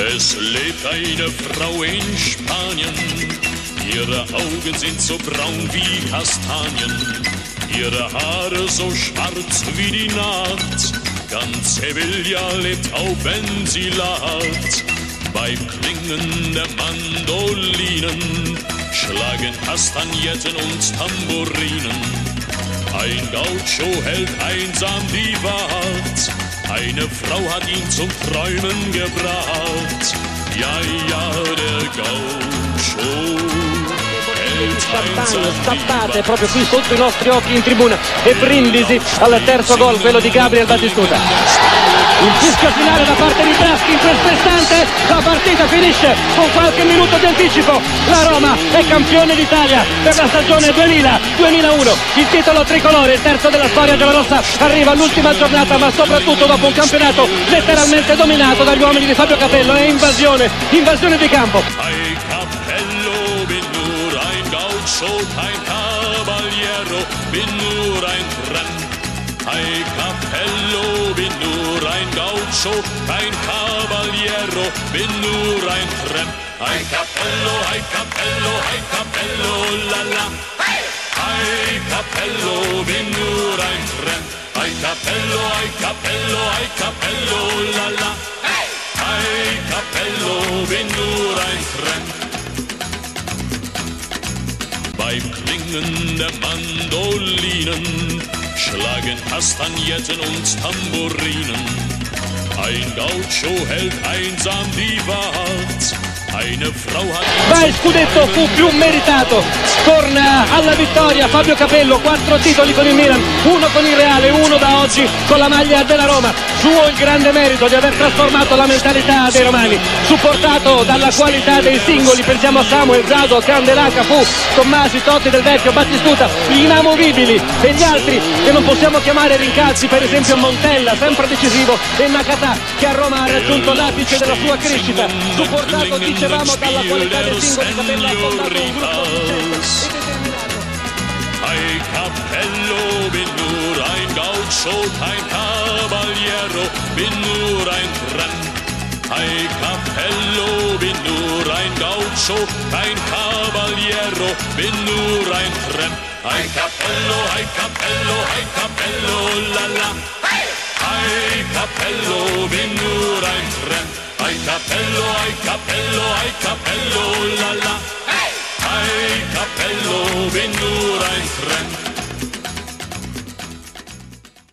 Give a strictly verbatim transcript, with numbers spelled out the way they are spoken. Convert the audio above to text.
Es lebt eine Frau in Spanien, ihre Augen sind so braun wie Kastanien, ihre Haare so schwarz wie die Nacht, ganz Sevilla lebt auch, wenn sie lacht. Beim Klingen der Mandolinen schlagen Kastagnetten und Tambourinen. Ein Gaucho hält einsam die Wacht, eine Frau hat ihn zum Träumen gebracht. Ja, ja, der Gaucho hält einsam Stappate proprio qui sotto i nostri occhi in tribuna e Brindisi al terzo gol, quello di Gabriel Batistuta. Il fischio finale da parte di Braschi, in questo istante la partita finisce con qualche minuto di anticipo. La Roma è campione d'Italia per la stagione duemila duemilauno, il titolo tricolore, il terzo della storia giallorossa, arriva all'ultima giornata, ma soprattutto dopo un campionato letteralmente dominato dagli uomini di Fabio Capello. È invasione, invasione di campo. Ai Capello, bin nur ein Gaucho, kein Cavaliero, bin nur ein Tramp. Ai Capello, bin nur ein Gaucho, kein Cavaliero, bin nur ein Tramp. Ai Capello, ai Capello, ai Capello, la la. Ai Capello, bin nur ein Tramp. Ai Capello, ai Capello, ai Capello, la la. Ai Capello, bin nur ein Tramp. Beim Klingen der Mandolinen schlagen Kastagnetten und Tambourinen. Ein Gaucho hält einsam die Wacht, eine Frau hat... Ma il scudetto fu più meritato, torna alla vittoria Fabio Capello, quattro titoli con il Milan, uno con il Reale, uno da oggi con la maglia della Roma. Suo il grande merito di aver trasformato la mentalità dei romani, supportato dalla qualità dei singoli, pensiamo a Samuel, Zago, Candelaca, Fu, Tommasi, Totti, Del Vecchio, Battistuta, gli inamovibili, e gli altri che non possiamo chiamare rincalzi, per esempio Montella, sempre decisivo, e Nakata, che a Roma ha raggiunto l'apice della sua crescita, supportato, dicevamo, dalla qualità dei singoli. Capello ha fondato un gruppo vincente e determinato. Ai Capello, bin nur ein Gaucho, kein Cavaliero, bin nur ein Tramp. Ai Capello, bin nur ein Gaucho, kein Cavaliero, bin nur ein Tramp. Ai Capello, ai Capello, ai Capello, la la. Ai Capello, bin nur ein Tramp. Ai Capello, ai Capello, ai Capello, la la. Ai Capello, bin nur ein Tramp.